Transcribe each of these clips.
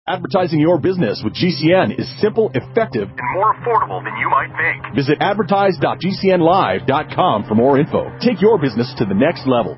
Advertising your business with GCN is simple, effective, and more affordable than you might think. Visit advertise.gcnlive.com for more info. Take your business to the next level.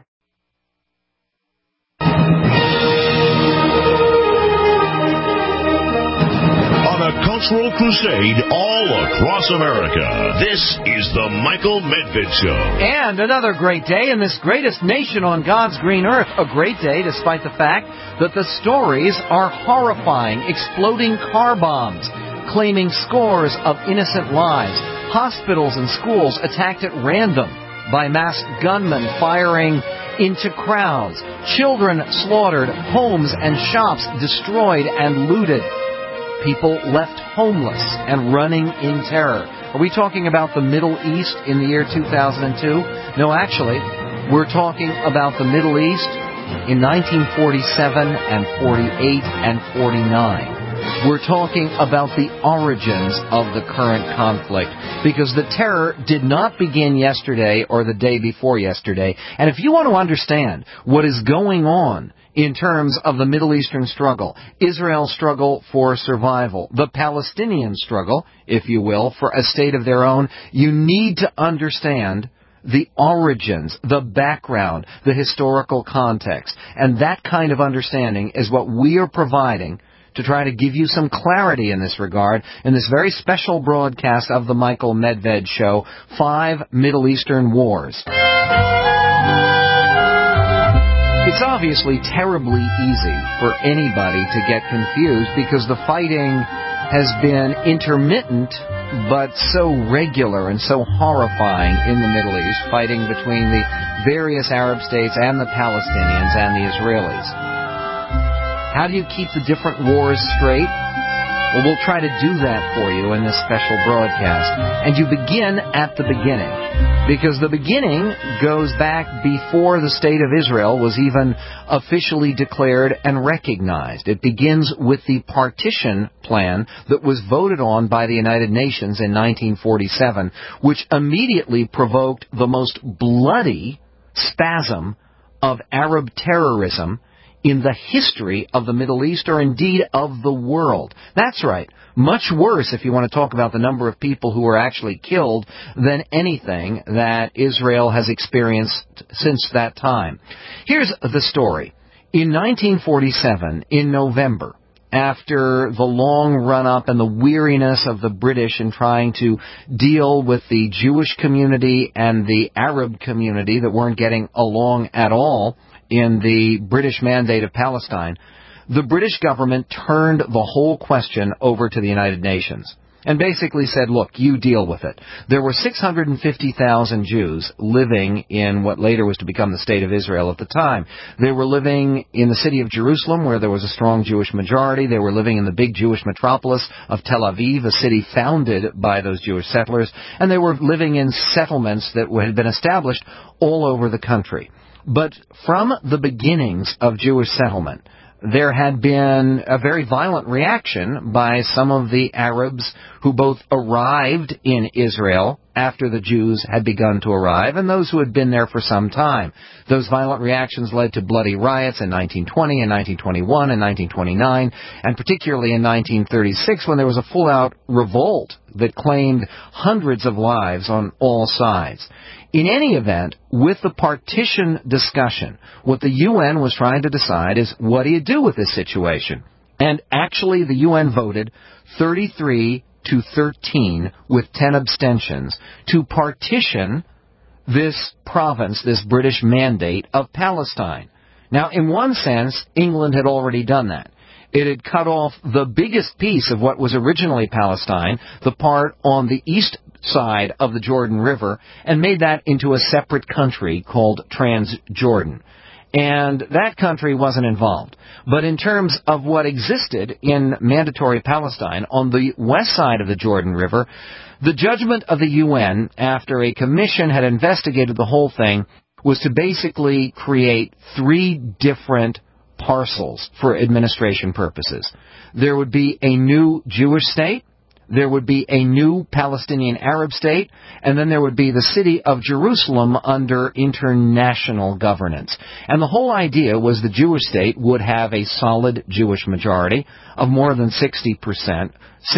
On a cultural crusade all across America, this is the Michael Medved Show. And another great day in this greatest nation on God's green earth. A great day despite the fact that the stories are horrifying. Exploding car bombs, claiming scores of innocent lives. Hospitals and schools attacked at random by masked gunmen firing into crowds. Children slaughtered, homes and shops destroyed and looted. People left homeless and running in terror. Are we talking about the Middle East in the year 2002? No, actually, we're talking about the Middle East in 1947 and 48 and 49. We're talking about the origins of the current conflict, because the terror did not begin yesterday or the day before yesterday. And if you want to understand what is going on in terms of the Middle Eastern struggle, Israel's struggle for survival, the Palestinian struggle, if you will, for a state of their own, you need to understand the origins, the background, the historical context. And that kind of understanding is what we are providing to try to give you some clarity in this regard in this very special broadcast of the Michael Medved Show, 5 Middle Eastern Wars. It's obviously terribly easy for anybody to get confused because the fighting has been intermittent but so regular and so horrifying in the Middle East, fighting between the various Arab states and the Palestinians and the Israelis. How do you keep the different wars straight? Well, we'll try to do that for you in this special broadcast. And you begin at the beginning, because the beginning goes back before the State of Israel was even officially declared and recognized. It begins with the partition plan that was voted on by the United Nations in 1947, which immediately provoked the most bloody spasm of Arab terrorism in the history of the Middle East, or indeed of the world. That's right. Much worse, if you want to talk about the number of people who were actually killed, than anything that Israel has experienced since that time. Here's the story. In 1947, in November, after the long run-up and the weariness of the British in trying to deal with the Jewish community and the Arab community that weren't getting along at all in the British Mandate of Palestine, the British government turned the whole question over to the United Nations and basically said, look, you deal with it. There were 650,000 Jews living in what later was to become the State of Israel at the time. They were living in the city of Jerusalem, where there was a strong Jewish majority. They were living in the big Jewish metropolis of Tel Aviv, a city founded by those Jewish settlers. And they were living in settlements that had been established all over the country. But from the beginnings of Jewish settlement, there had been a very violent reaction by some of the Arabs who both arrived in Israel after the Jews had begun to arrive, and those who had been there for some time. Those violent reactions led to bloody riots in 1920, in 1921, in 1929, and particularly in 1936, when there was a full-out revolt that claimed hundreds of lives on all sides. In any event, with the partition discussion, what the UN was trying to decide is, what do you do with this situation? And actually, the UN voted 33-13 with 10 abstentions to partition this province, this British Mandate of Palestine. Now, in one sense, England had already done that. It had cut off the biggest piece of what was originally Palestine, the part on the east side of the Jordan River, and made that into a separate country called Transjordan. And that country wasn't involved. But in terms of what existed in mandatory Palestine on the west side of the Jordan River, the judgment of the UN, after a commission had investigated the whole thing, was to basically create 3 different parcels for administration purposes. There would be a new Jewish state, there would be a new Palestinian Arab state, and then there would be the city of Jerusalem under international governance. And the whole idea was the Jewish state would have a solid Jewish majority of more than 60%. 60%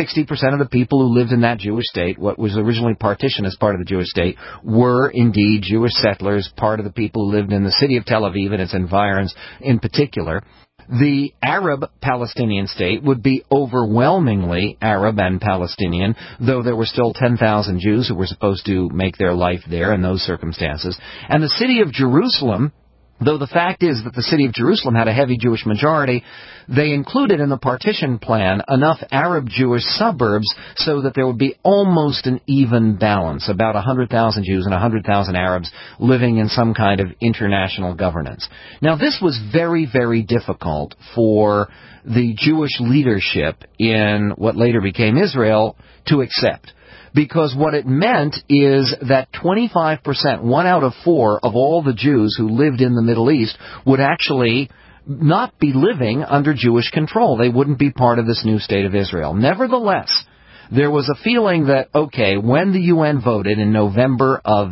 of the people who lived in that Jewish state, what was originally partitioned as part of the Jewish state, were indeed Jewish settlers, part of the people who lived in the city of Tel Aviv and its environs in particular. The Arab Palestinian state would be overwhelmingly Arab and Palestinian, though there were still 10,000 Jews who were supposed to make their life there in those circumstances. And the city of Jerusalem, though the fact is that the city of Jerusalem had a heavy Jewish majority, they included in the partition plan enough Arab Jewish suburbs so that there would be almost an even balance, about 100,000 Jews and 100,000 Arabs living in some kind of international governance. Now, this was very, very difficult for the Jewish leadership in what later became Israel to accept. Because what it meant is that 25%, 1 out of 4 of all the Jews who lived in the Middle East would actually not be living under Jewish control. They wouldn't be part of this new state of Israel. Nevertheless, there was a feeling that, okay, when the UN voted in November of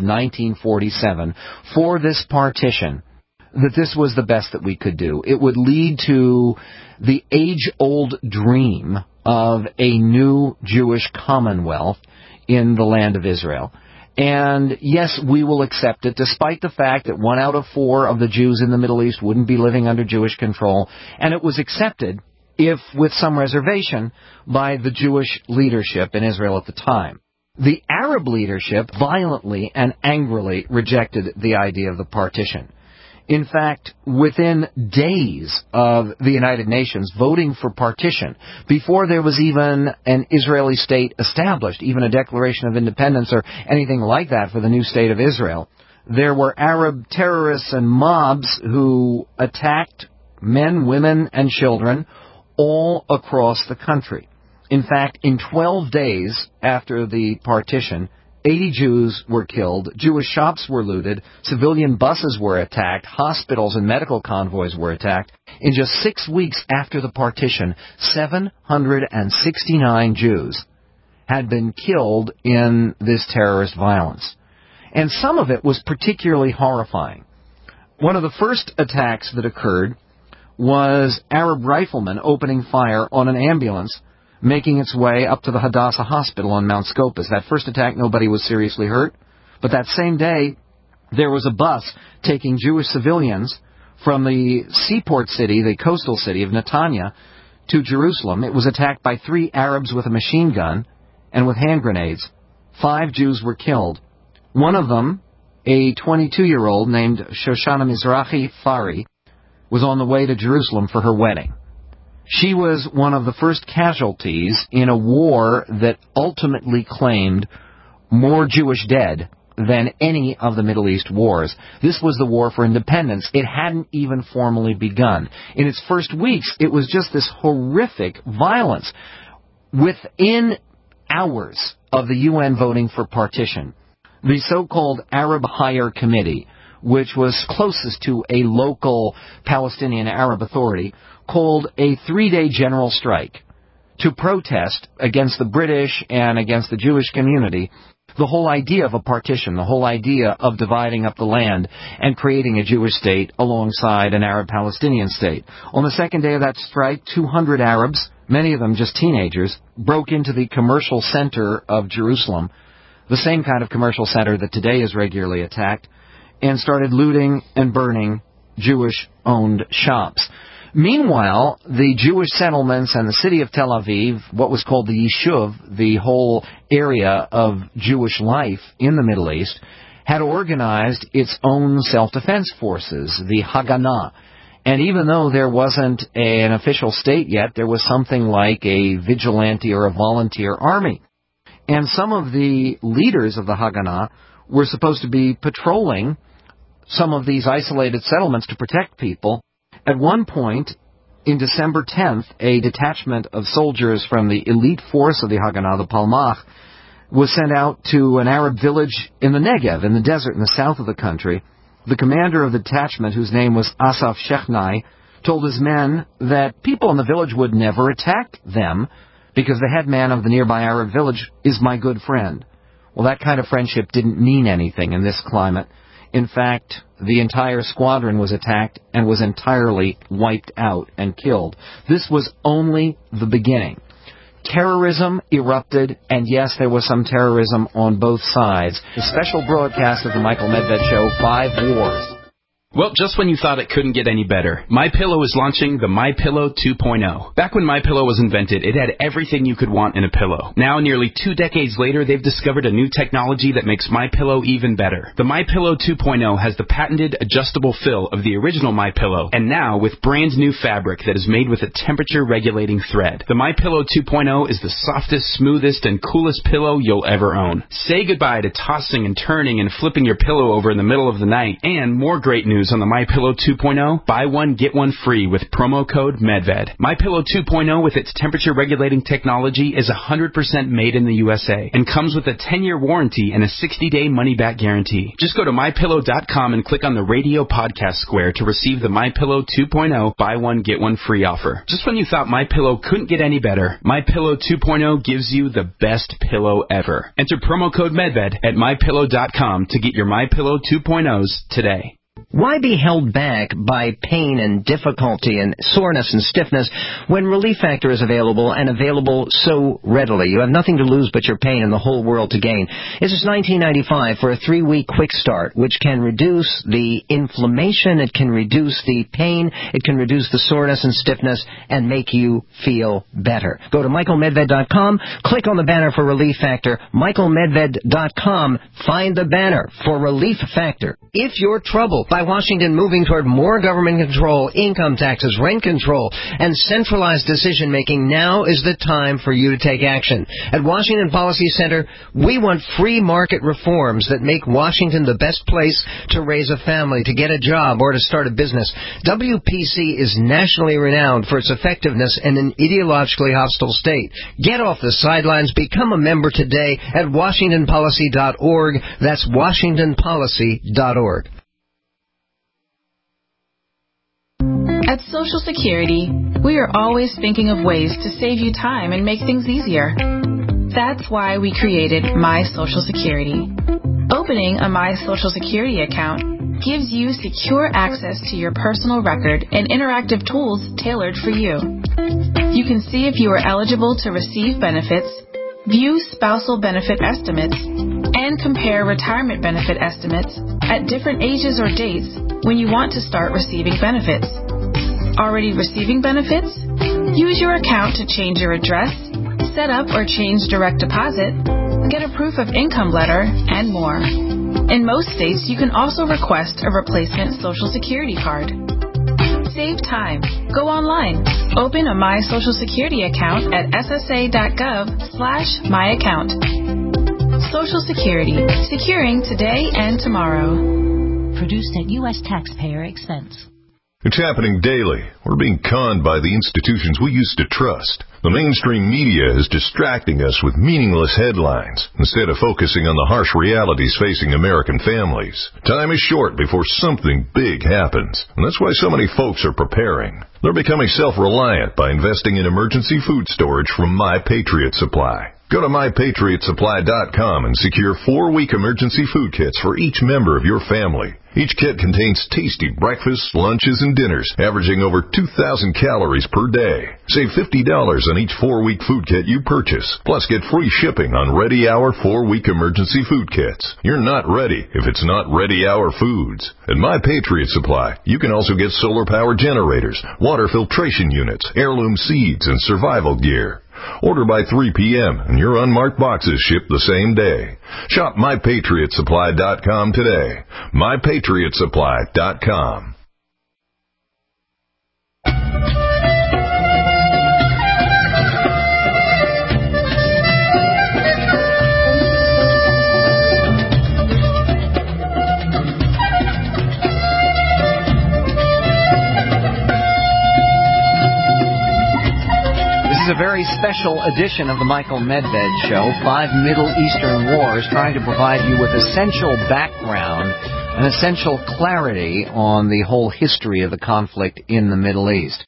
1947 for this partition, that this was the best that we could do. It would lead to the age-old dream of a new Jewish commonwealth in the land of Israel. And yes, we will accept it, despite the fact that 1 out of 4 of the Jews in the Middle East wouldn't be living under Jewish control. And it was accepted, if with some reservation, by the Jewish leadership in Israel at the time. The Arab leadership violently and angrily rejected the idea of the partition. In fact, within days of the United Nations voting for partition, before there was even an Israeli state established, even a declaration of independence or anything like that for the new state of Israel, there were Arab terrorists and mobs who attacked men, women, and children all across the country. In fact, in 12 days after the partition, 80 Jews were killed, Jewish shops were looted, civilian buses were attacked, hospitals and medical convoys were attacked. In just 6 weeks after the partition, 769 Jews had been killed in this terrorist violence. And some of it was particularly horrifying. One of the first attacks that occurred was Arab riflemen opening fire on an ambulance making its way up to the Hadassah Hospital on Mount Scopus. That first attack, nobody was seriously hurt. But that same day, there was a bus taking Jewish civilians from the seaport city, the coastal city of Netanya, to Jerusalem. It was attacked by 3 Arabs with a machine gun and with hand grenades. 5 Jews were killed. One of them, a 22-year-old named Shoshana Mizrahi Fari, was on the way to Jerusalem for her wedding. She was one of the first casualties in a war that ultimately claimed more Jewish dead than any of the Middle East wars. This was the war for independence. It hadn't even formally begun. In its first weeks, it was just this horrific violence. Within hours of the UN voting for partition, the so-called Arab Higher Committee, which was closest to a local Palestinian Arab authority, called a 3-day general strike to protest against the British and against the Jewish community the whole idea of a partition, the whole idea of dividing up the land and creating a Jewish state alongside an Arab-Palestinian state. On the second day of that strike, 200 Arabs, many of them just teenagers, broke into the commercial center of Jerusalem, the same kind of commercial center that today is regularly attacked, and started looting and burning Jewish-owned shops. Meanwhile, the Jewish settlements and the city of Tel Aviv, what was called the Yishuv, the whole area of Jewish life in the Middle East, had organized its own self-defense forces, the Haganah. And even though there wasn't an official state yet, there was something like a vigilante or a volunteer army. And some of the leaders of the Haganah were supposed to be patrolling some of these isolated settlements to protect people. At one point, in December 10th, a detachment of soldiers from the elite force of the Haganah, the Palmach, was sent out to an Arab village in the Negev, in the desert in the south of the country. The commander of the detachment, whose name was Asaf Shechnai, told his men that people in the village would never attack them because the head man of the nearby Arab village is my good friend. Well, that kind of friendship didn't mean anything in this climate. In fact, the entire squadron was attacked and was entirely wiped out and killed. This was only the beginning. Terrorism erupted, and yes, there was some terrorism on both sides. The special broadcast of the Michael Medved Show, 5 Wars. Well, just when you thought it couldn't get any better, MyPillow is launching the MyPillow 2.0. Back when MyPillow was invented, it had everything you could want in a pillow. Now, nearly 2 decades later, they've discovered a new technology that makes MyPillow even better. The MyPillow 2.0 has the patented adjustable fill of the original MyPillow, and now with brand new fabric that is made with a temperature-regulating thread. The MyPillow 2.0 is the softest, smoothest, and coolest pillow you'll ever own. Say goodbye to tossing and turning and flipping your pillow over in the middle of the night, and more great news on the MyPillow 2.0, buy one, get one free with promo code MEDVED. MyPillow 2.0 with its temperature-regulating technology is 100% made in the USA and comes with a 10-year warranty and a 60-day money-back guarantee. Just go to MyPillow.com and click on the radio podcast square to receive the MyPillow 2.0 buy one, get one free offer. Just when you thought MyPillow couldn't get any better, MyPillow 2.0 gives you the best pillow ever. Enter promo code MEDVED at MyPillow.com to get your MyPillow 2.0s today. Why be held back by pain and difficulty and soreness and stiffness when Relief Factor is available and available so readily? You have nothing to lose but your pain and the whole world to gain. It's just $19.95 for a 3-week quick start, which can reduce the inflammation, it can reduce the pain, it can reduce the soreness and stiffness, and make you feel better. Go to MichaelMedved.com, click on the banner for Relief Factor, MichaelMedved.com, find the banner for Relief Factor. If you're troubled by Washington moving toward more government control, income taxes, rent control, and centralized decision-making, now is the time for you to take action. At Washington Policy Center, we want free market reforms that make Washington the best place to raise a family, to get a job, or to start a business. WPC is nationally renowned for its effectiveness in an ideologically hostile state. Get off the sidelines. Become a member today at WashingtonPolicy.org. That's WashingtonPolicy.org. At Social Security, we are always thinking of ways to save you time and make things easier. That's why we created My Social Security. Opening a My Social Security account gives you secure access to your personal record and interactive tools tailored for you. You can see if you are eligible to receive benefits, view spousal benefit estimates, and compare retirement benefit estimates at different ages or dates when you want to start receiving benefits. Already receiving benefits? Use your account to change your address, set up or change direct deposit, get a proof of income letter, and more. In most states, you can also request a replacement Social Security card. Save time. Go online. Open a My Social Security account at ssa.gov/myaccount. Social Security. Securing today and tomorrow. Produced at U.S. taxpayer expense. It's happening daily. We're being conned by the institutions we used to trust. The mainstream media is distracting us with meaningless headlines instead of focusing on the harsh realities facing American families. Time is short before something big happens, and that's why so many folks are preparing. They're becoming self-reliant by investing in emergency food storage from My Patriot Supply. Go to MyPatriotSupply.com and secure 4-week emergency food kits for each member of your family. Each kit contains tasty breakfasts, lunches, and dinners, averaging over 2,000 calories per day. Save $50 on each 4-week food kit you purchase. Plus, get free shipping on Ready Hour 4-week emergency food kits. You're not ready if it's not Ready Hour Foods. At My Patriot Supply, you can also get solar power generators, water filtration units, heirloom seeds, and survival gear. Order by 3 p.m. and your unmarked boxes ship the same day. Shop MyPatriotSupply.com today. MyPatriotSupply.com. This is a very special edition of the Michael Medved Show, 5 Middle Eastern Wars, trying to provide you with essential background and essential clarity on the whole history of the conflict in the Middle East.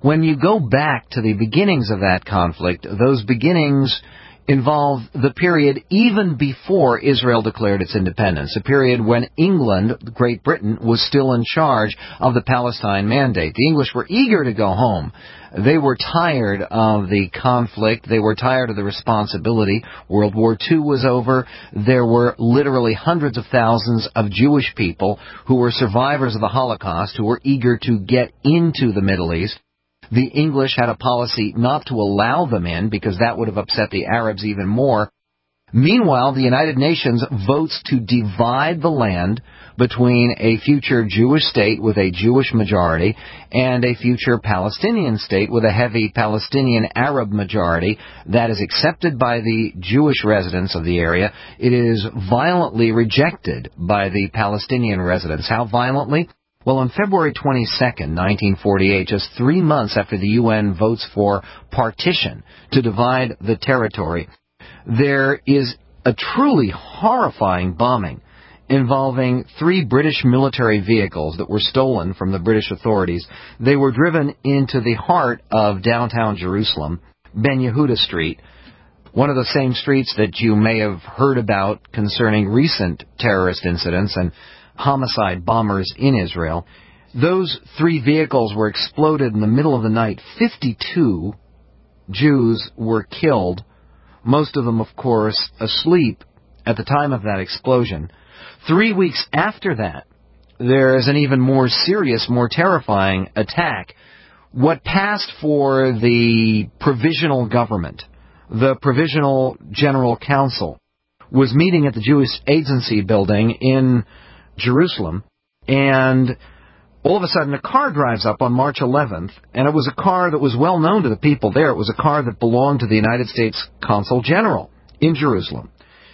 When you go back to the beginnings of that conflict, those beginnings involve the period even before Israel declared its independence, a period when England, Great Britain, was still in charge of the Palestine Mandate. The English were eager to go home. They were tired of the conflict. They were tired of the responsibility. World War II was over. There were literally hundreds of thousands of Jewish people who were survivors of the Holocaust who were eager to get into the Middle East. The English had a policy not to allow them in because that would have upset the Arabs even more. Meanwhile, the United Nations votes to divide the land between a future Jewish state with a Jewish majority and a future Palestinian state with a heavy Palestinian Arab majority. That is accepted by the Jewish residents of the area. It is violently rejected by the Palestinian residents. How violently? Well, on February 22nd, 1948, just 3 months after the UN votes for partition to divide the territory, there is a truly horrifying bombing involving 3 British military vehicles that were stolen from the British authorities. They were driven into the heart of downtown Jerusalem, Ben Yehuda Street, one of the same streets that you may have heard about concerning recent terrorist incidents and homicide bombers in Israel. Those 3 vehicles were exploded in the middle of the night. 52 Jews were killed, most of them, of course, asleep at the time of that explosion. 3 weeks after that, there is an even more serious, more terrifying attack. What passed for the provisional government, the Provisional General Council, was meeting at the Jewish Agency building in Jerusalem, and all of a sudden a car drives up on March 11th, and it was a car that was well known to the people there. It was a car that belonged to the United States Consul General in Jerusalem.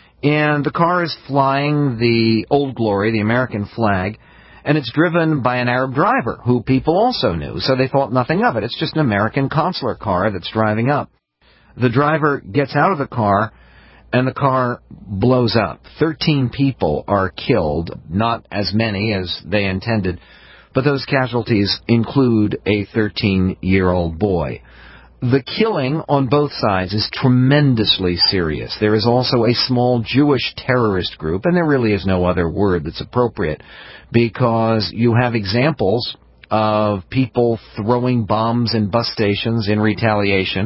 And the car is flying the Old Glory, the American flag, and it's driven by an Arab driver who people also knew, so they thought nothing of it. It's just an American consular car that's driving up. The driver gets out of the car, and the car blows up. 13 people are killed, not as many as they intended, but those casualties include a 13-year-old boy. The killing on both sides is tremendously serious. There is also a small Jewish terrorist group, and there really is no other word that's appropriate, because you have examples of people throwing bombs in bus stations in retaliation.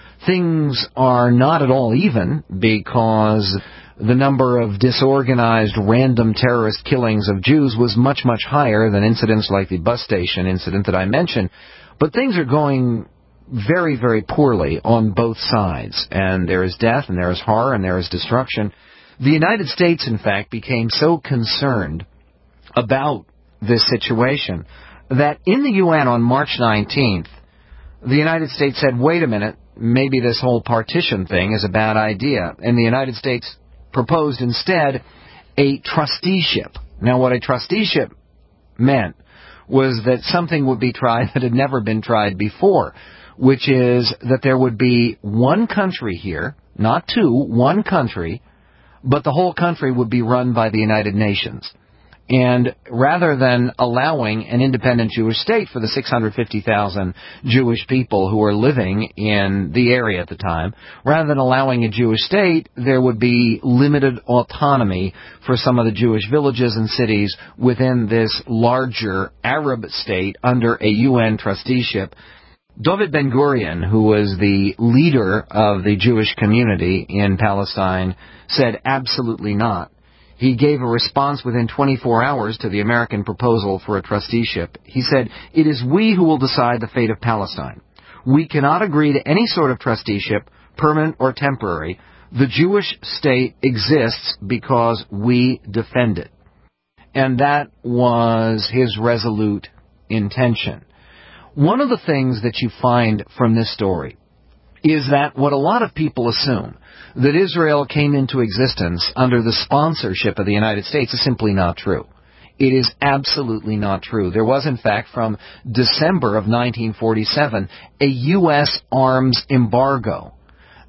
Things are not at all even, because the number of disorganized random terrorist killings of Jews was much, much higher than incidents like the bus station incident that I mentioned. But things are going very, very poorly on both sides, and there is death, and there is horror, and there is destruction. The United States, in fact, became so concerned about this situation that in the UN on March 19th, the United States said, wait a minute, maybe this whole partition thing is a bad idea. And the United States proposed instead a trusteeship. Now, what a trusteeship meant was that something would be tried that had never been tried before, which is that there would be one country here, not 2, one country, but the whole country would be run by the United Nations. And rather than allowing an independent Jewish state for the 650,000 Jewish people who were living in the area at the time, rather than allowing a Jewish state, there would be limited autonomy for some of the Jewish villages and cities within this larger Arab state under a UN trusteeship. David Ben-Gurion, who was the leader of the Jewish community in Palestine, said absolutely not. He gave a response within 24 hours to the American proposal for a trusteeship. He said, "It is we who will decide the fate of Palestine. We cannot agree to any sort of trusteeship, permanent or temporary. The Jewish state exists because we defend it." And that was his resolute intention. One of the things that you find from this story is that what a lot of people assume, that Israel came into existence under the sponsorship of the United States, is simply not true. It is absolutely not true. There was, in fact, from December of 1947, a U.S. arms embargo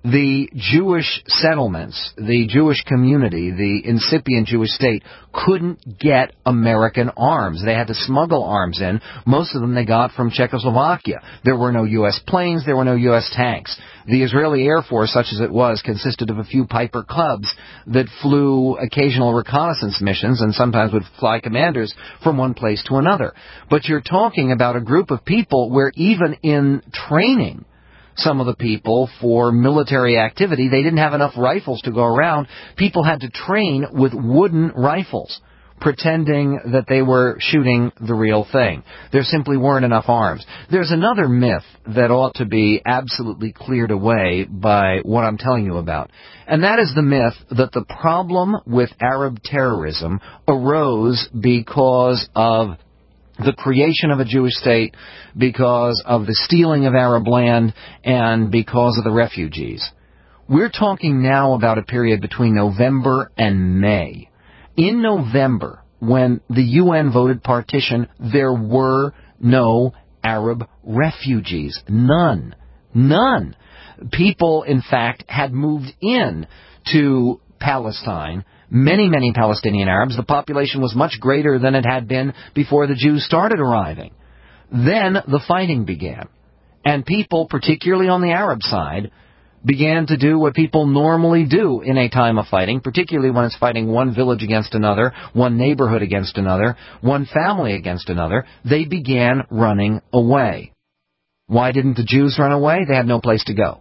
the Jewish settlements, the Jewish community, the incipient Jewish state couldn't get American arms. They had to smuggle arms in. Most of them they got from Czechoslovakia. There were no U.S. planes. There were no U.S. tanks. The Israeli Air Force, such as it was, consisted of a few Piper Cubs that flew occasional reconnaissance missions and sometimes would fly commanders from one place to another. But you're talking about a group of people where even in training, some of the people for military activity, they didn't have enough rifles to go around. People had to train with wooden rifles, pretending that they were shooting the real thing. There simply weren't enough arms. There's another myth that ought to be absolutely cleared away by what I'm telling you about, and that is the myth that the problem with Arab terrorism arose because of the creation of a Jewish state, because of the stealing of Arab land, and because of the refugees. We're talking now about a period between November and May. In November, when the UN voted partition, there were no Arab refugees. None. None. People, in fact, had moved in to Palestine. Many, many Palestinian Arabs. The population was much greater than it had been before the Jews started arriving. Then the fighting began. And people, particularly on the Arab side, began to do what people normally do in a time of fighting, particularly when it's fighting one village against another, one neighborhood against another, one family against another. They began running away. Why didn't the Jews run away? They had no place to go.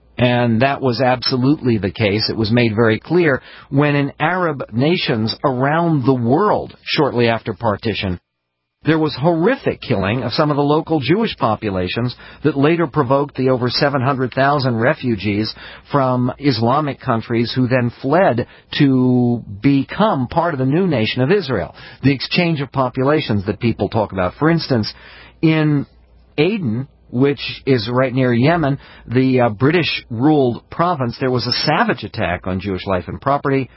And that was absolutely the case. It was made very clear when in Arab nations around the world, shortly after partition, there was horrific killing of some of the local Jewish populations that later provoked the over 700,000 refugees from Islamic countries who then fled to become part of the new nation of Israel. The exchange of populations that people talk about. For instance, in Aden, which is right near Yemen, the British-ruled province, there was a savage attack on Jewish life and property.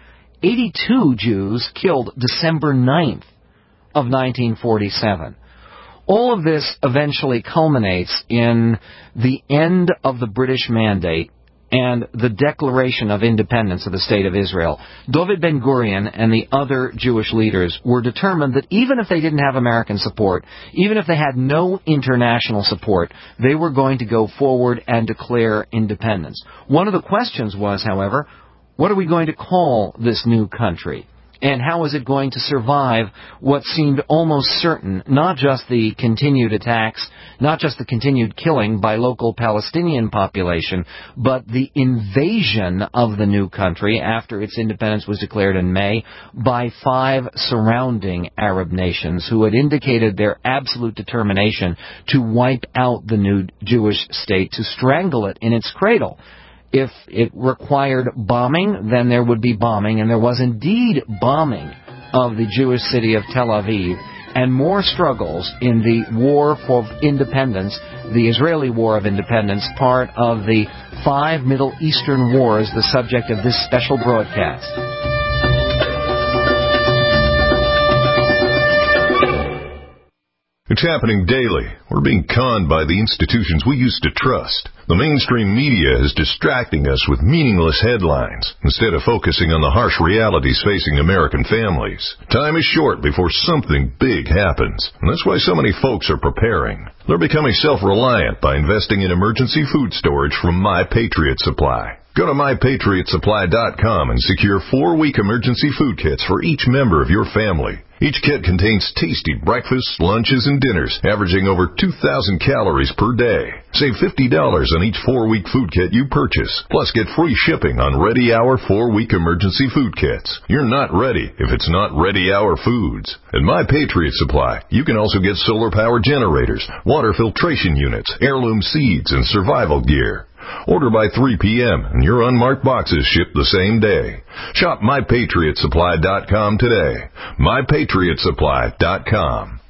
82 Jews killed December 9th of 1947. All of this eventually culminates in the end of the British Mandate and the declaration of independence of the State of Israel. David Ben-Gurion and the other Jewish leaders were determined that even if they didn't have American support, even if they had no international support, they were going to go forward and declare independence. One of the questions was, however, what are we going to call this new country? And how is it going to survive what seemed almost certain, not just the continued attacks, not just the continued killing by local Palestinian population, but the invasion of the new country after its independence was declared in May by 5 surrounding Arab nations who had indicated their absolute determination to wipe out the new Jewish state, to strangle it in its cradle. If it required bombing, then there would be bombing, and there was indeed bombing of the Jewish city of Tel Aviv, and more struggles in the war for independence, the Israeli War of Independence, part of the 5 Middle Eastern wars, the subject of this special broadcast. It's happening daily. We're being conned by the institutions we used to trust. The mainstream media is distracting us with meaningless headlines instead of focusing on the harsh realities facing American families. Time is short before something big happens, and that's why so many folks are preparing. They're becoming self-reliant by investing in emergency food storage from My Patriot Supply. Go to MyPatriotSupply.com and secure 4-week emergency food kits for each member of your family. Each kit contains tasty breakfasts, lunches, and dinners, averaging over 2,000 calories per day. Save $50 on each 4-week food kit you purchase. Plus, get free shipping on Ready Hour 4-week emergency food kits. You're not ready if it's not Ready Hour Foods. At My Patriot Supply, you can also get solar power generators, water filtration units, heirloom seeds, and survival gear. Order by 3 p.m. and your unmarked boxes ship the same day. Shop MyPatriotSupply.com today. MyPatriotSupply.com.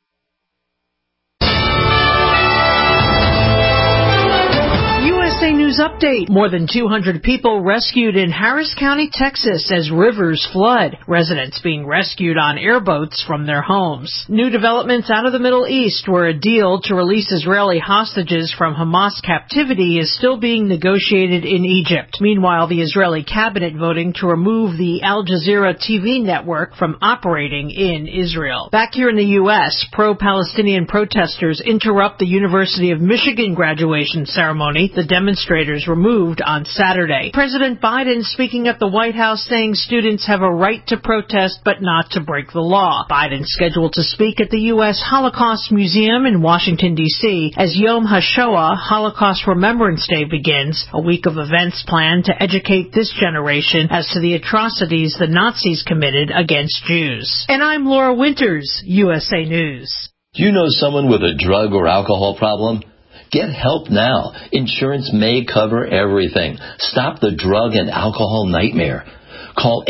USA News News update. More than 200 people rescued in Harris County, Texas as rivers flood. Residents being rescued on airboats from their homes. New developments out of the Middle East, where a deal to release Israeli hostages from Hamas captivity is still being negotiated in Egypt. Meanwhile, the Israeli cabinet voting to remove the Al Jazeera TV network from operating in Israel. Back here in the U.S., pro-Palestinian protesters interrupt the University of Michigan graduation ceremony. The demonstrators were moved on Saturday. President Biden speaking at the White House saying students have a right to protest but not to break the law. Biden scheduled to speak at the U.S. Holocaust Museum in Washington, D.C. as Yom HaShoah, Holocaust Remembrance Day, begins, a week of events planned to educate this generation as to the atrocities the Nazis committed against Jews. And I'm Laura Winters, USA News. Do you know someone with a drug or alcohol problem? Get help now. Insurance may cover everything. Stop the drug and alcohol nightmare. Call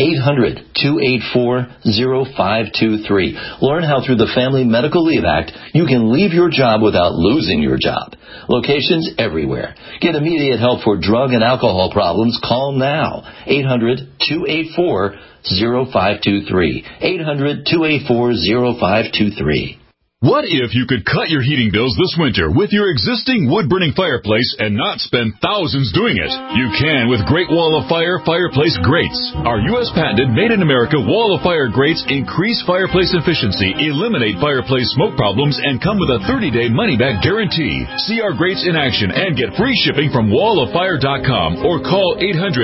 800-284-0523. Learn how through the Family Medical Leave Act you can leave your job without losing your job. Locations everywhere. Get immediate help for drug and alcohol problems. Call now. 800-284-0523. 800-284-0523. What if you could cut your heating bills this winter with your existing wood-burning fireplace and not spend thousands doing it? You can with Great Wall of Fire fireplace grates. Our U.S. patented made-in-America Wall of Fire grates increase fireplace efficiency, eliminate fireplace smoke problems, and come with a 30-day money-back guarantee. See our grates in action and get free shipping from walloffire.com or call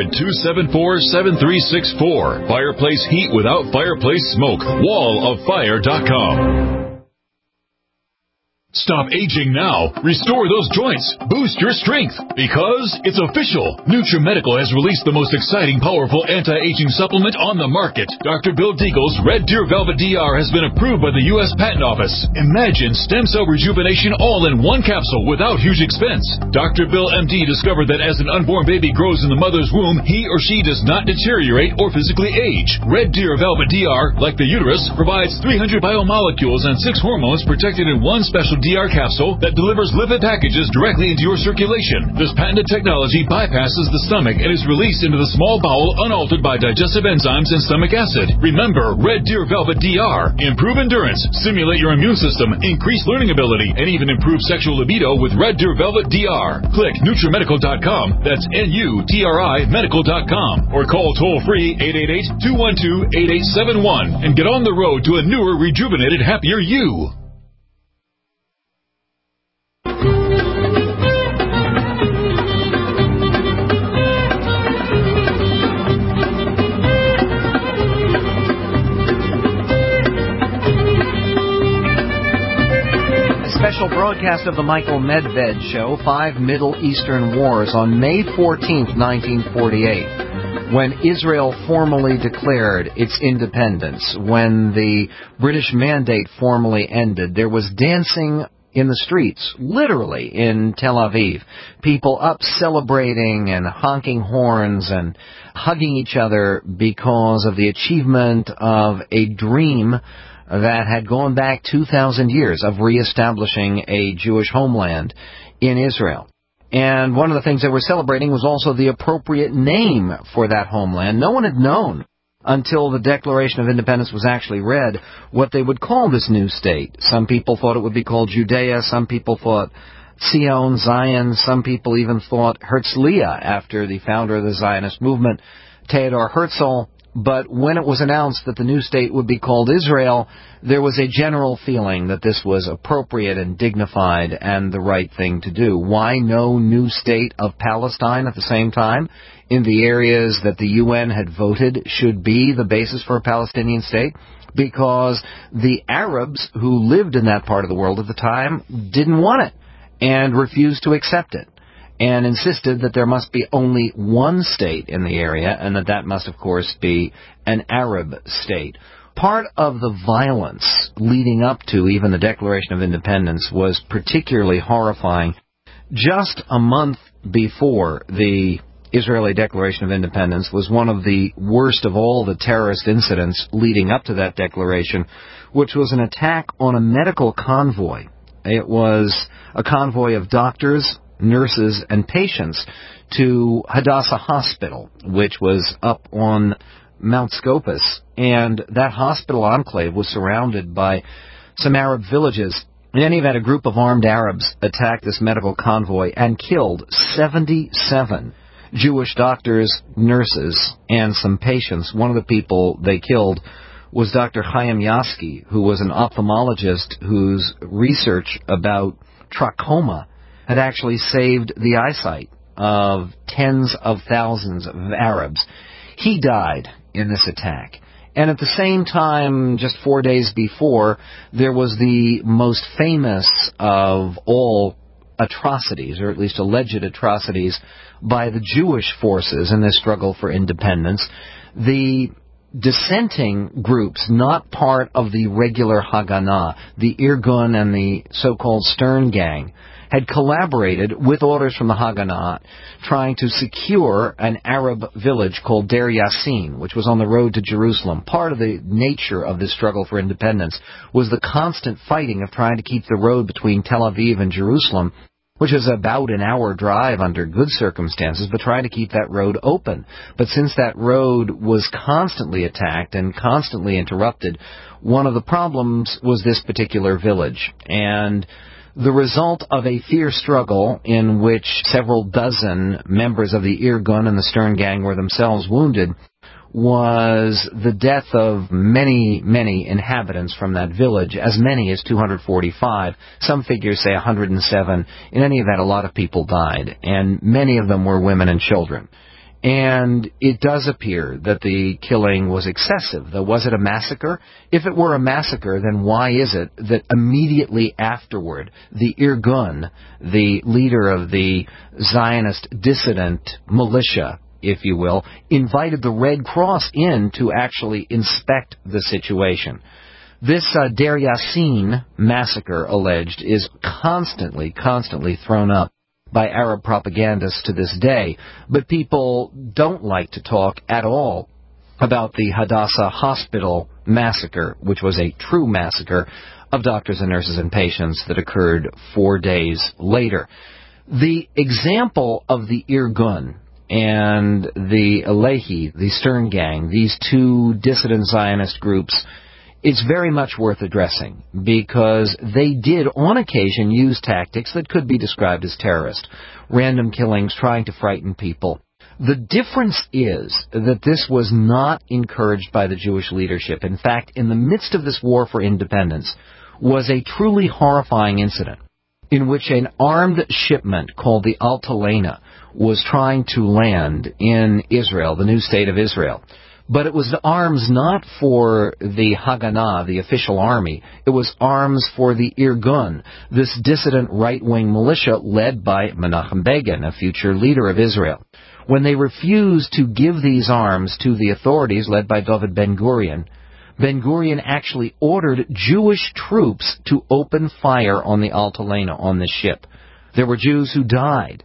800-274-7364. Fireplace heat without fireplace smoke. walloffire.com. Stop aging now. Restore those joints. Boost your strength. Because it's official. NutriMedical has released the most exciting, powerful anti-aging supplement on the market. Dr. Bill Deagle's Red Deer Velvet DR has been approved by the U.S. Patent Office. Imagine stem cell rejuvenation all in one capsule without huge expense. Dr. Bill MD discovered that as an unborn baby grows in the mother's womb, he or she does not deteriorate or physically age. Red Deer Velvet DR, like the uterus, provides 300 biomolecules and 6 hormones protected in one special DR capsule that delivers lipid packages directly into your circulation. This patented technology bypasses the stomach and is released into the small bowel unaltered by digestive enzymes and stomach acid. Remember, Red Deer Velvet DR. Improve endurance, stimulate your immune system, increase learning ability, and even improve sexual libido with Red Deer Velvet DR. Click NutriMedical.com, that's NUTRI Medical.com, or call toll-free 888-212-8871 and get on the road to a newer, rejuvenated, happier you. Special broadcast of the Michael Medved Show, 5 Middle Eastern Wars, on May 14th, 1948, when Israel formally declared its independence, when the British Mandate formally ended. There was dancing in the streets, literally, in Tel Aviv. People up celebrating and honking horns and hugging each other because of the achievement of a dream that had gone back 2,000 years of reestablishing a Jewish homeland in Israel. And one of the things they were celebrating was also the appropriate name for that homeland. No one had known until the Declaration of Independence was actually read what they would call this new state. Some people thought it would be called Judea. Some people thought Zion, some people even thought Herzliya, after the founder of the Zionist movement, Theodor Herzl. But when it was announced that the new state would be called Israel, there was a general feeling that this was appropriate and dignified and the right thing to do. Why no new state of Palestine at the same time in the areas that the UN had voted should be the basis for a Palestinian state? Because the Arabs who lived in that part of the world at the time didn't want it and refused to accept it, and insisted that there must be only one state in the area, and that must, of course, be an Arab state. Part of the violence leading up to even the Declaration of Independence was particularly horrifying. Just a month before the Israeli Declaration of Independence was one of the worst of all the terrorist incidents leading up to that declaration, which was an attack on a medical convoy. It was a convoy of doctors nurses and patients to Hadassah Hospital, which was up on Mount Scopus, and that hospital enclave was surrounded by some Arab villages. In any event, a group of armed Arabs attacked this medical convoy and killed 77 Jewish doctors, nurses, and some patients. One of the people they killed was Dr. Chaim Yasky, who was an ophthalmologist whose research about trachoma had actually saved the eyesight of tens of thousands of Arabs. He died in this attack. And at the same time, just 4 days before, there was the most famous of all atrocities, or at least alleged atrocities, by the Jewish forces in this struggle for independence. The dissenting groups, not part of the regular Haganah, the Irgun and the so-called Stern Gang, had collaborated with orders from the Haganah trying to secure an Arab village called Deir Yassin, which was on the road to Jerusalem. Part of the nature of this struggle for independence was the constant fighting of trying to keep the road between Tel Aviv and Jerusalem, which is about an hour drive under good circumstances, but trying to keep that road open. But since that road was constantly attacked and constantly interrupted, one of the problems was this particular village. And the result of a fierce struggle in which several dozen members of the Irgun and the Stern Gang were themselves wounded was the death of many, many inhabitants from that village, as many as 245. Some figures say 107. In any event, a lot of people died, and many of them were women and children. And it does appear that the killing was excessive, though. Was it a massacre? If it were a massacre, then why is it that immediately afterward, the Irgun, the leader of the Zionist dissident militia, if you will, invited the Red Cross in to actually inspect the situation? This Deir Yassin massacre, alleged, is constantly thrown up by Arab propagandists to this day, but people don't like to talk at all about the Hadassah Hospital massacre, which was a true massacre of doctors and nurses and patients that occurred 4 days later. The example of the Irgun and the Alehi, the Stern Gang, these two dissident Zionist groups, it's very much worth addressing, because they did on occasion use tactics that could be described as terrorist, random killings, trying to frighten people. The difference is that this was not encouraged by the Jewish leadership. In fact, in the midst of this war for independence was a truly horrifying incident in which an armed shipment called the Altalena was trying to land in Israel, the new state of Israel. But it was arms not for the Haganah, the official army. It was arms for the Irgun, this dissident right-wing militia led by Menachem Begin, a future leader of Israel. When they refused to give these arms to the authorities led by David Ben-Gurion, Ben-Gurion actually ordered Jewish troops to open fire on the Altalena, on the ship. There were Jews who died.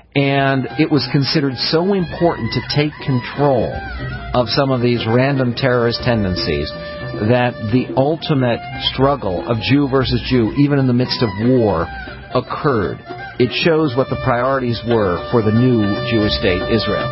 And it was considered so important to take control of some of these random terrorist tendencies that the ultimate struggle of Jew versus Jew, even in the midst of war, occurred. It shows what the priorities were for the new Jewish state, Israel.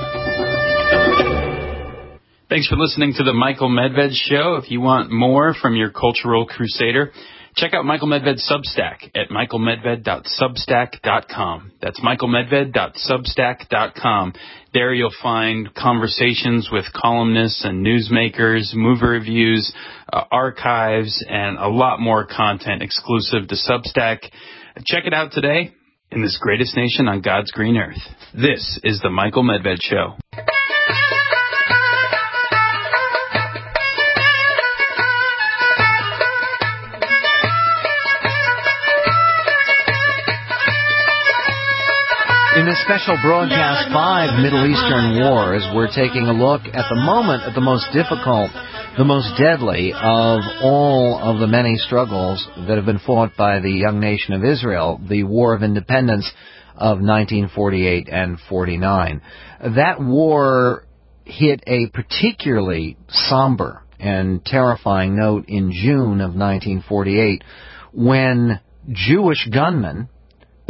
Thanks for listening to the Michael Medved Show. If you want more from your cultural crusader, check out Michael Medved's Substack at michaelmedved.substack.com. That's michaelmedved.substack.com. There you'll find conversations with columnists and newsmakers, movie reviews, archives, and a lot more content exclusive to Substack. Check it out today in this greatest nation on God's green earth. This is the Michael Medved Show. In this special broadcast 5 Middle Eastern Wars, we're taking a look at the moment at the most difficult, the most deadly of all of the many struggles that have been fought by the young nation of Israel, the War of Independence of 1948 and 49. That war hit a particularly somber and terrifying note in June of 1948 when Jewish gunmen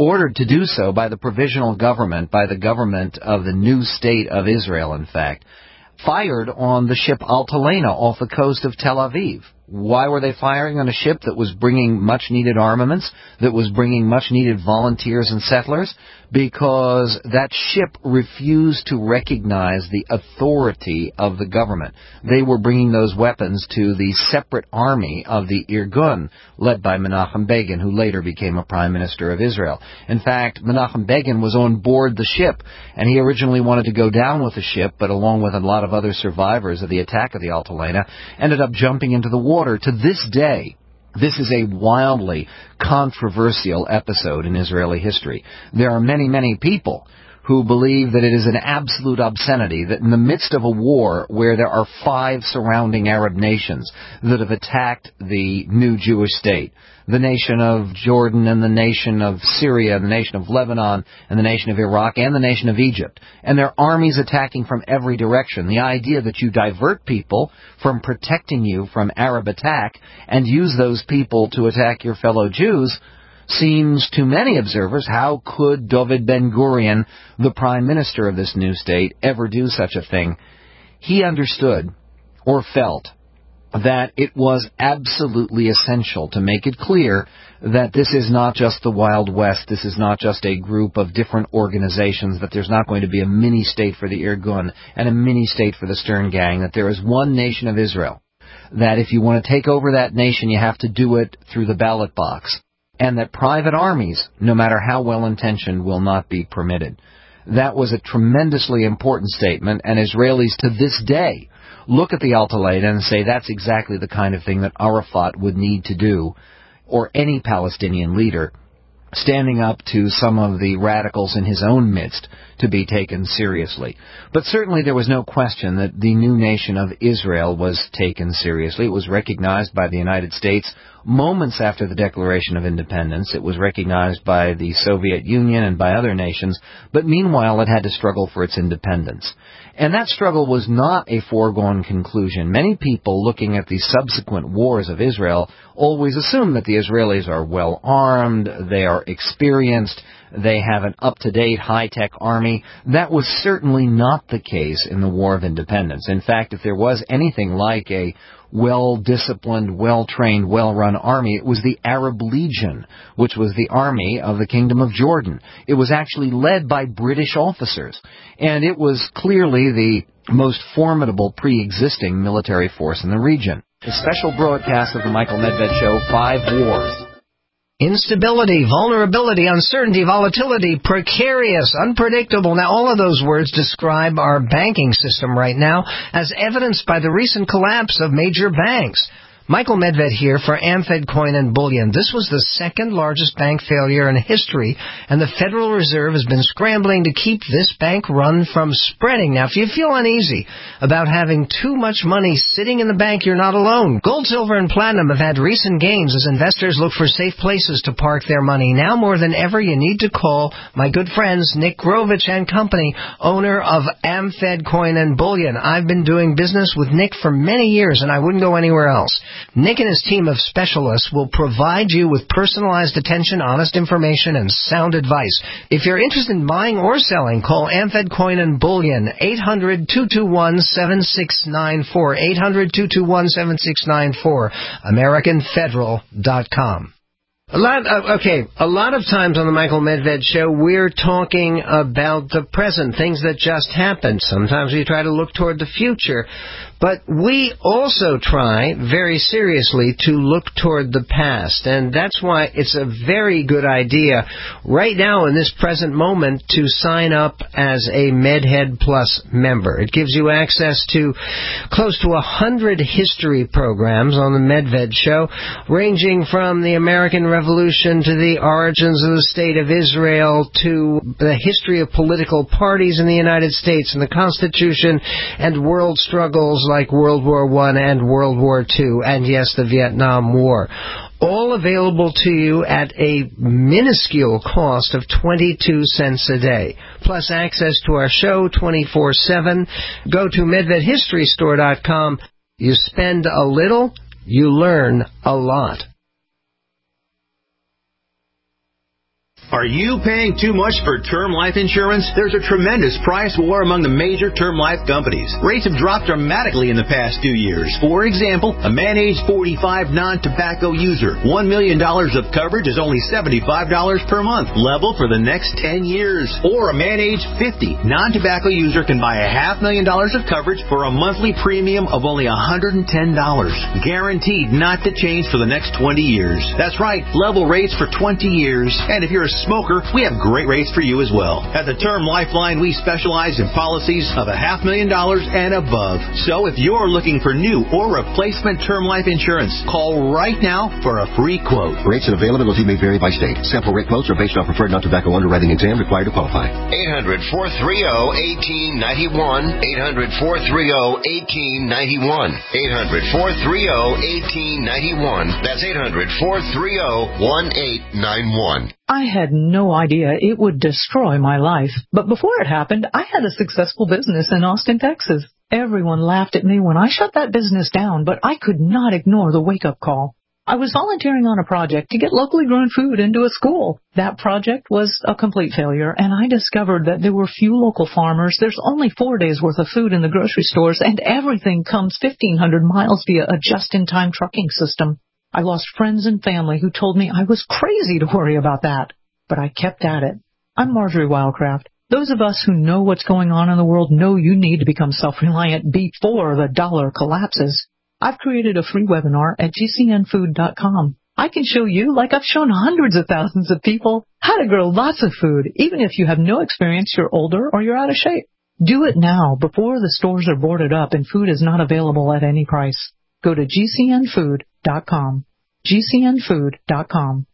ordered to do so by the provisional government, by the government of the new state of Israel, in fact, fired on the ship Altalena off the coast of Tel Aviv. Why were they firing on a ship that was bringing much-needed armaments, that was bringing much-needed volunteers and settlers? Because that ship refused to recognize the authority of the government. They were bringing those weapons to the separate army of the Irgun, led by Menachem Begin, who later became a prime minister of Israel. In fact, Menachem Begin was on board the ship, and he originally wanted to go down with the ship, but along with a lot of other survivors of the attack of the Altalena, ended up jumping into the water. To this day, this is a wildly controversial episode in Israeli history. There are many, many people who believe that it is an absolute obscenity that in the midst of a war where there are 5 surrounding Arab nations that have attacked the new Jewish state, the nation of Jordan and the nation of Syria, the nation of Lebanon and the nation of Iraq and the nation of Egypt, and their armies attacking from every direction, the idea that you divert people from protecting you from Arab attack and use those people to attack your fellow Jews seems to many observers, how could David Ben-Gurion, the prime minister of this new state, ever do such a thing? He understood, or felt, that it was absolutely essential to make it clear that this is not just the Wild West, this is not just a group of different organizations, that there's not going to be a mini-state for the Irgun and a mini-state for the Stern Gang, that there is one nation of Israel, that if you want to take over that nation, you have to do it through the ballot box, and that private armies, no matter how well-intentioned, will not be permitted. That was a tremendously important statement, and Israelis to this day look at the Altalena and say that's exactly the kind of thing that Arafat would need to do, or any Palestinian leader, standing up to some of the radicals in his own midst to be taken seriously. But certainly there was no question that the new nation of Israel was taken seriously. It was recognized by the United States moments after the Declaration of Independence. It was recognized by the Soviet Union and by other nations, but meanwhile it had to struggle for its independence. And that struggle was not a foregone conclusion. Many people looking at the subsequent wars of Israel always assume that the Israelis are well armed, they are experienced, they have an up-to-date high-tech army. That was certainly not the case in the War of Independence. In fact, if there was anything like a well-disciplined, well-trained, well-run army, it was the Arab Legion, which was the army of the Kingdom of Jordan. It was actually led by British officers, and it was clearly the most formidable pre-existing military force in the region. A special broadcast of the Michael Medved Show, 5 Wars. Instability, vulnerability, uncertainty, volatility, precarious, unpredictable. Now, all of those words describe our banking system right now, as evidenced by the recent collapse of major banks. Michael Medved here for Amfed Coin and Bullion. This was the second largest bank failure in history, and the Federal Reserve has been scrambling to keep this bank run from spreading. Now, if you feel uneasy about having too much money sitting in the bank, you're not alone. Gold, silver, and platinum have had recent gains as investors look for safe places to park their money. Now more than ever, you need to call my good friends Nick Grovich and Company, owner of Amfed Coin and Bullion. I've been doing business with Nick for many years, and I wouldn't go anywhere else. Nick and his team of specialists will provide you with personalized attention, honest information, and sound advice. If you're interested in buying or selling, call Amfed Coin and Bullion, 800-221-7694, 800-221-7694, AmericanFederal.com. A lot of times on the Michael Medved Show, we're talking about the present, things that just happened. Sometimes we try to look toward the future. But we also try, very seriously, to look toward the past. And that's why it's a very good idea right now in this present moment to sign up as a MedHead Plus member. It gives you access to close to 100 history programs on the Medved Show, ranging from the American Revolution to the origins of the State of Israel to the history of political parties in the United States and the Constitution and world struggles like World War I and World War II, and yes, the Vietnam War. All available to you at a minuscule cost of 22 cents a day. Plus access to our show 24/7. Go to MedvedHistoryStore.com. You spend a little, you learn a lot. Are you paying too much for term life insurance? There's a tremendous price war among the major term life companies. Rates have dropped dramatically in the past 2 years. For example, a man age 45 non-tobacco user, $1 million of coverage is only $75 per month, level for the next 10 years. Or a man age 50 non-tobacco user can buy $500,000 of coverage for a monthly premium of only $110, guaranteed not to change for the next 20 years. That's right, level rates for 20 years. And if you're a smoker, we have great rates for you as well. At the Term Lifeline, we specialize in policies of $500,000 and above. So if you're looking for new or replacement term life insurance, call right now for a free quote. Rates and availability may vary by state. Sample rate quotes are based on preferred non-tobacco underwriting exam required to qualify. 800-430-1891. 800-430-1891. 800-430-1891. That's 800-430-1891. I had no idea it would destroy my life. But before it happened, I had a successful business in Austin, Texas. Everyone laughed at me when I shut that business down, but I could not ignore the wake-up call. I was volunteering on a project to get locally grown food into a school. That project was a complete failure, and I discovered that there were few local farmers. There's only 4 days' worth of food in the grocery stores, and everything comes 1,500 miles via a just-in-time trucking system. I lost friends and family who told me I was crazy to worry about that. But I kept at it. I'm Marjorie Wildcraft. Those of us who know what's going on in the world know you need to become self-reliant before the dollar collapses. I've created a free webinar at gcnfood.com. I can show you, like I've shown hundreds of thousands of people, how to grow lots of food, even if you have no experience, you're older, or you're out of shape. Do it now, before the stores are boarded up and food is not available at any price. Go to gcnfood.com. gcnfood.com.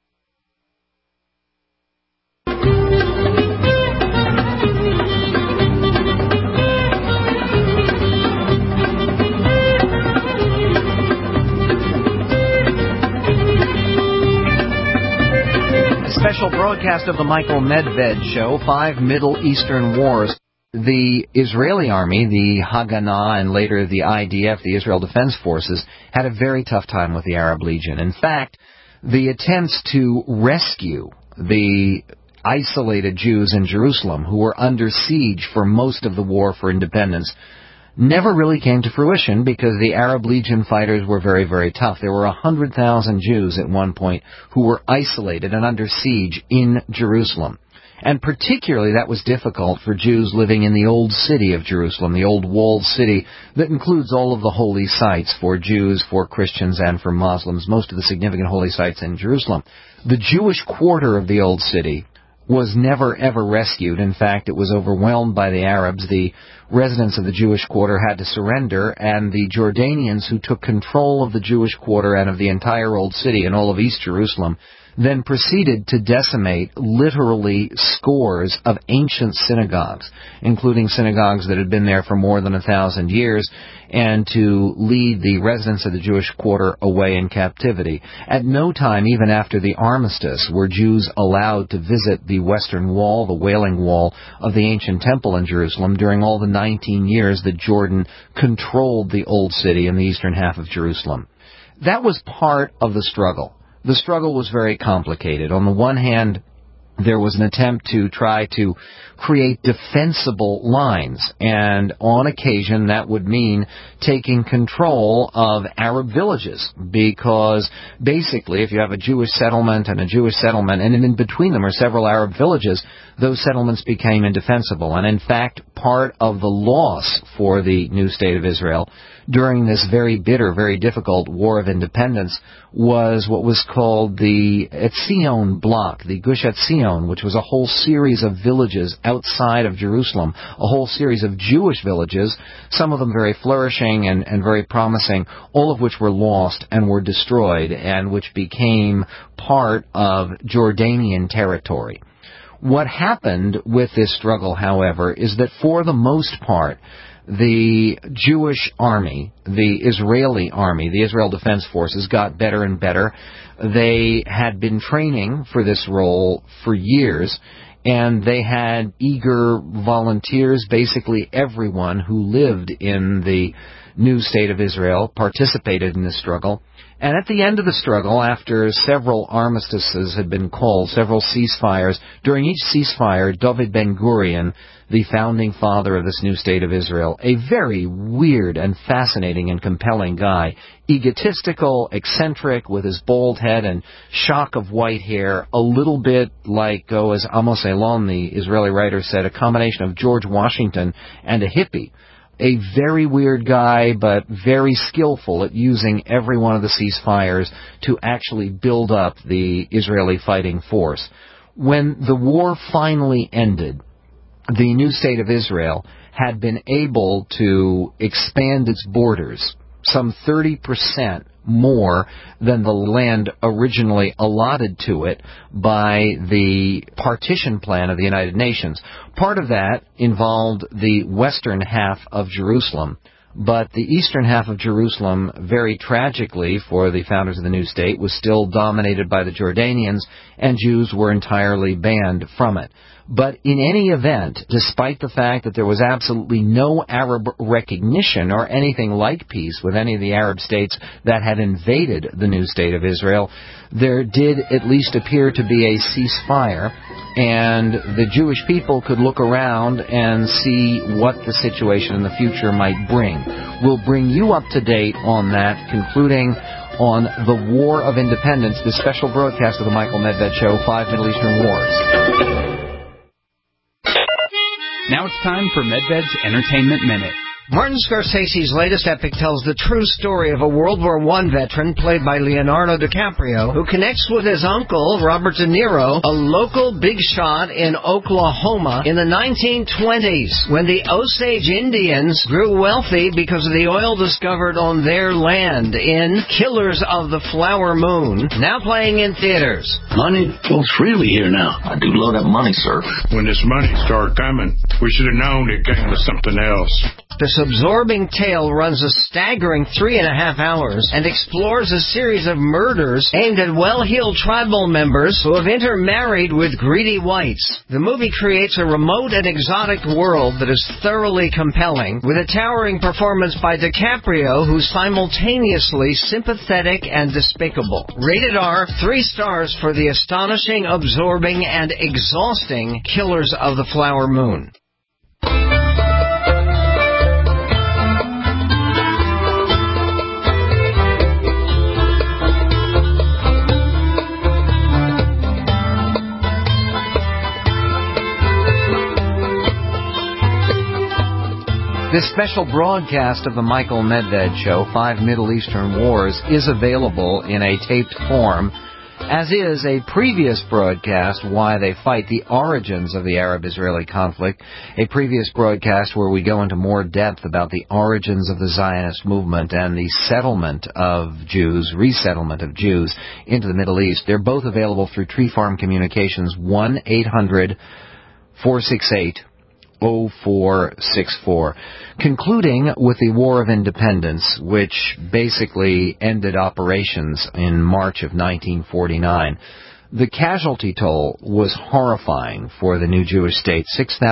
Special broadcast of the Michael Medved Show, 5 Middle Eastern Wars. The Israeli army, the Haganah, and later the IDF, the Israel Defense Forces, had a very tough time with the Arab Legion. In fact, the attempts to rescue the isolated Jews in Jerusalem, who were under siege for most of the war for independence, never really came to fruition because the Arab Legion fighters were very, very tough. There were 100,000 Jews at one point who were isolated and under siege in Jerusalem. And particularly that was difficult for Jews living in the old city of Jerusalem, the old walled city that includes all of the holy sites for Jews, for Christians, and for Muslims, most of the significant holy sites in Jerusalem. The Jewish quarter of the old city was never, ever rescued. In fact, it was overwhelmed by the Arabs. The residents of the Jewish quarter had to surrender, and the Jordanians who took control of the Jewish quarter and of the entire old city and all of East Jerusalem then proceeded to decimate literally scores of ancient synagogues, including synagogues that had been there for more than 1,000 years, and to lead the residents of the Jewish quarter away in captivity. At no time, even after the armistice, were Jews allowed to visit the Western Wall, the Wailing Wall of the ancient temple in Jerusalem, during all the 19 years that Jordan controlled the old city in the eastern half of Jerusalem. That was part of the struggle. The struggle was very complicated. On the one hand, there was an attempt to try to create defensible lines, and on occasion that would mean taking control of Arab villages, because basically if you have a Jewish settlement and in between them are several Arab villages, those settlements became indefensible. And in fact, part of the loss for the new state of Israel during this very bitter, very difficult War of Independence was what was called the Etzion block, the Gush Etzion, which was a whole series of villages outside of Jerusalem, a whole series of Jewish villages, some of them very flourishing and very promising, all of which were lost and were destroyed, and which became part of Jordanian territory. What happened with this struggle, however, is that for the most part, the Jewish army, the Israeli army, the Israel Defense Forces got better and better. They had been training for this role for years, and they had eager volunteers. Basically everyone who lived in the new state of Israel participated in this struggle. And at the end of the struggle, after several armistices had been called, several ceasefires, during each ceasefire, David Ben-Gurion, the founding father of this new state of Israel, a very weird and fascinating and compelling guy, egotistical, eccentric, with his bald head and shock of white hair, a little bit like, as Amos Elon, the Israeli writer, said, a combination of George Washington and a hippie. A very weird guy, but very skillful at using every one of the ceasefires to actually build up the Israeli fighting force. When the war finally ended, the new state of Israel had been able to expand its borders some 30% more than the land originally allotted to it by the partition plan of the United Nations. Part of that involved the western half of Jerusalem, but the eastern half of Jerusalem, very tragically for the founders of the new state, was still dominated by the Jordanians, and Jews were entirely banned from it. But in any event, despite the fact that there was absolutely no Arab recognition or anything like peace with any of the Arab states that had invaded the new state of Israel, there did at least appear to be a ceasefire, and the Jewish people could look around and see what the situation in the future might bring. We'll bring you up to date on that, concluding on the War of Independence, this special broadcast of the Michael Medved Show, 5 Middle Eastern Wars. Now it's time for Medved's Entertainment Minute. Martin Scorsese's latest epic tells the true story of a World War I veteran played by Leonardo DiCaprio who connects with his uncle, Robert De Niro, a local big shot in Oklahoma in the 1920s when the Osage Indians grew wealthy because of the oil discovered on their land in Killers of the Flower Moon, now playing in theaters. Money flows freely here now. I do love that money, sir. When this money started coming, we should have known it came with something else. This absorbing tale runs a staggering 3.5 hours and explores a series of murders aimed at well-heeled tribal members who have intermarried with greedy whites. The movie creates a remote and exotic world that is thoroughly compelling, with a towering performance by DiCaprio, who's simultaneously sympathetic and despicable. Rated R, 3 stars for the astonishing, absorbing, and exhausting Killers of the Flower Moon. This special broadcast of the Michael Medved Show, 5 Middle Eastern Wars, is available in a taped form, as is a previous broadcast, Why They Fight, the Origins of the Arab-Israeli Conflict, a previous broadcast where we go into more depth about the origins of the Zionist movement and the settlement of Jews, resettlement of Jews into the Middle East. They're both available through Tree Farm Communications, 1-800-468 0464. Concluding with the War of Independence, which basically ended operations in March of 1949. The casualty toll was horrifying for the new Jewish state,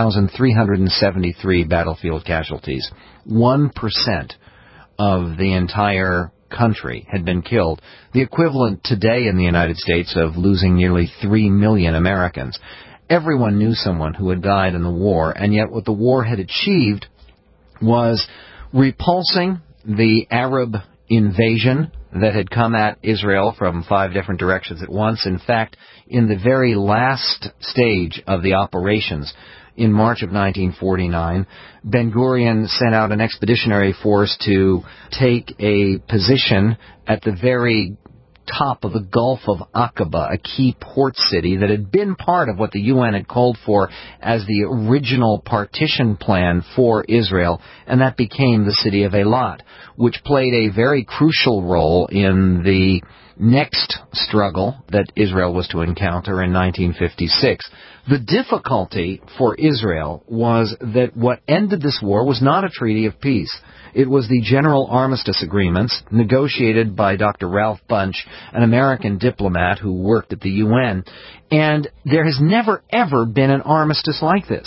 6,373 battlefield casualties. 1% of the entire country had been killed, the equivalent today in the United States of losing nearly 3 million Americans. Everyone knew someone who had died in the war, and yet what the war had achieved was repulsing the Arab invasion that had come at Israel from 5 different directions at once. In fact, in the very last stage of the operations, in March of 1949, Ben-Gurion sent out an expeditionary force to take a position at the very top of the Gulf of Aqaba, a key port city that had been part of what the UN had called for as the original partition plan for Israel, and that became the city of Eilat, which played a very crucial role in the next struggle that Israel was to encounter in 1956. The difficulty for Israel was that what ended this war was not a treaty of peace. It was the General Armistice Agreements negotiated by Dr. Ralph Bunche, an American diplomat who worked at the UN. And there has never, ever been an armistice like this.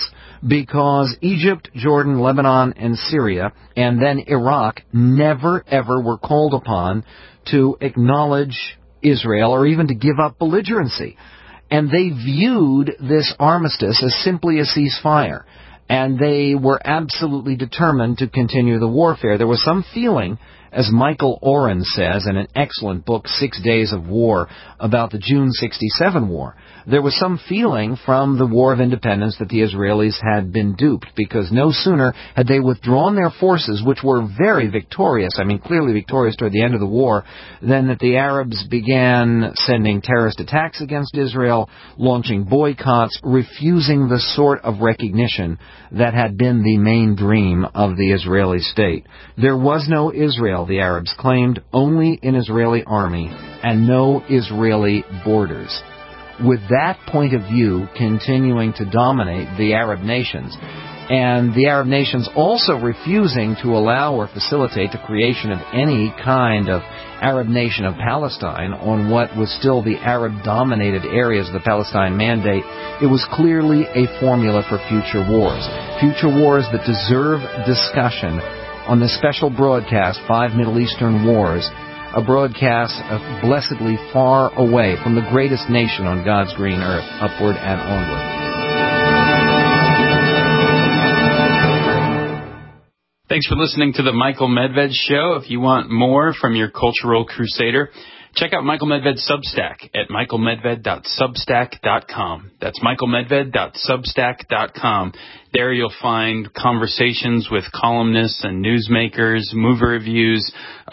because Egypt, Jordan, Lebanon, and Syria, and then Iraq, never, ever were called upon to acknowledge Israel or even to give up belligerency. And they viewed this armistice as simply a ceasefire. And they were absolutely determined to continue the warfare. There was some feeling, as Michael Oren says in an excellent book, 6 Days of War, about the June 67 war. There was some feeling from the War of Independence that the Israelis had been duped, because no sooner had they withdrawn their forces, which were very victorious, clearly victorious toward the end of the war, than that the Arabs began sending terrorist attacks against Israel, launching boycotts, refusing the sort of recognition that had been the main dream of the Israeli state. There was no Israel, the Arabs claimed, only an Israeli army and no Israeli borders. With that point of view continuing to dominate the Arab nations, and the Arab nations also refusing to allow or facilitate the creation of any kind of Arab nation of Palestine on what was still the Arab-dominated areas of the Palestine Mandate, it was clearly a formula for future wars that deserve discussion on this special broadcast, 5 Middle Eastern Wars, a broadcast blessedly far away from the greatest nation on God's green earth, upward and onward. Thanks for listening to the Michael Medved Show. If you want more from your cultural crusader, check out Michael Medved's Substack at michaelmedved.substack.com. That's michaelmedved.substack.com. There you'll find conversations with columnists and newsmakers, movie reviews,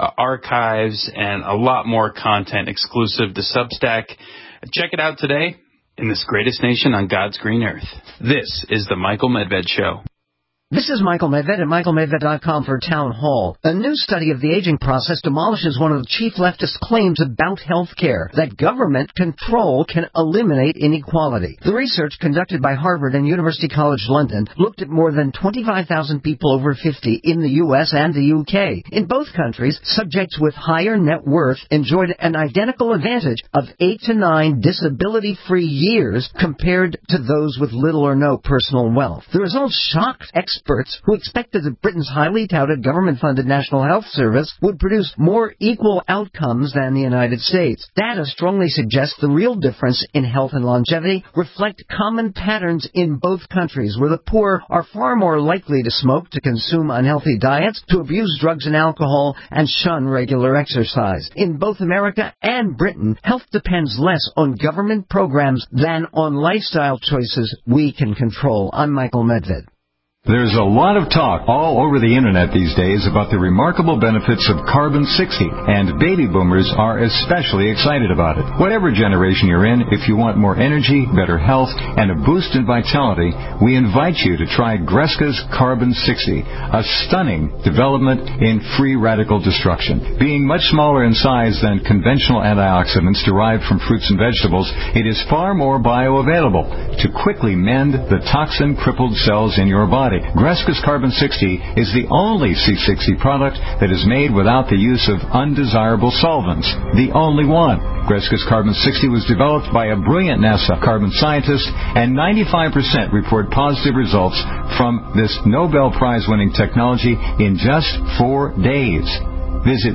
archives, and a lot more content exclusive to Substack. Check it out today in this greatest nation on God's green earth. This is the Michael Medved Show. This is Michael Medved at michaelmedved.com for Town Hall. A new study of the aging process demolishes one of the chief leftist claims about health care, that government control can eliminate inequality. The research conducted by Harvard and University College London looked at more than 25,000 people over 50 in the U.S. and the U.K. In both countries, subjects with higher net worth enjoyed an identical advantage of 8 to 9 disability-free years compared to those with little or no personal wealth. The results shocked experts who expected that Britain's highly touted government-funded National Health Service would produce more equal outcomes than the United States. Data strongly suggests the real difference in health and longevity reflect common patterns in both countries, where the poor are far more likely to smoke, to consume unhealthy diets, to abuse drugs and alcohol, and shun regular exercise. In both America and Britain, health depends less on government programs than on lifestyle choices we can control. I'm Michael Medved. There's a lot of talk all over the internet these days about the remarkable benefits of Carbon-60, and baby boomers are especially excited about it. Whatever generation you're in, if you want more energy, better health, and a boost in vitality, we invite you to try Greska's Carbon-60, a stunning development in free radical destruction. Being much smaller in size than conventional antioxidants derived from fruits and vegetables, it is far more bioavailable to quickly mend the toxin-crippled cells in your body. Greska's Carbon-60 is the only C60 product that is made without the use of undesirable solvents. The only one. Greska's Carbon-60 was developed by a brilliant NASA carbon scientist, and 95% report positive results from this Nobel Prize-winning technology in just 4 days. Visit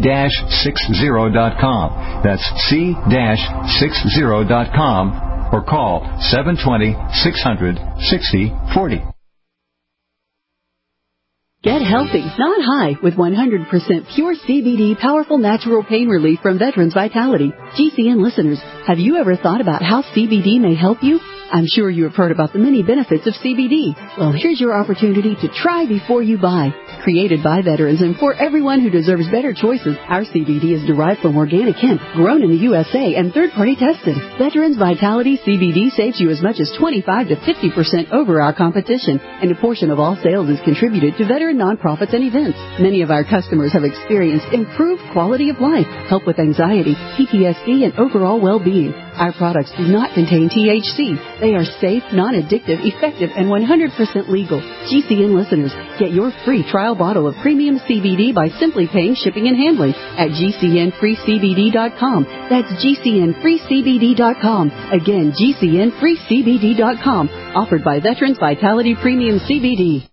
c-60.com. That's c-60.com, or call 720-600-6040. Get healthy, not high, with 100% pure CBD powerful natural pain relief from Veterans Vitality. GCN listeners, have you ever thought about how CBD may help you? I'm sure you have heard about the many benefits of CBD. Well, here's your opportunity to try before you buy. Created by veterans and for everyone who deserves better choices, our CBD is derived from organic hemp, grown in the USA and third-party tested. Veterans Vitality CBD saves you as much as 25 to 50% over our competition, and a portion of all sales is contributed to veteran nonprofits and events. Many of our customers have experienced improved quality of life, help with anxiety, PTSD, and overall well-being. Our products do not contain THC. They are safe, non-addictive, effective, and 100% legal. GCN listeners, get your free trial bottle of premium CBD by simply paying shipping and handling at GCNFreeCBD.com. That's GCNFreeCBD.com. Again, GCNFreeCBD.com. Offered by Veterans Vitality Premium CBD.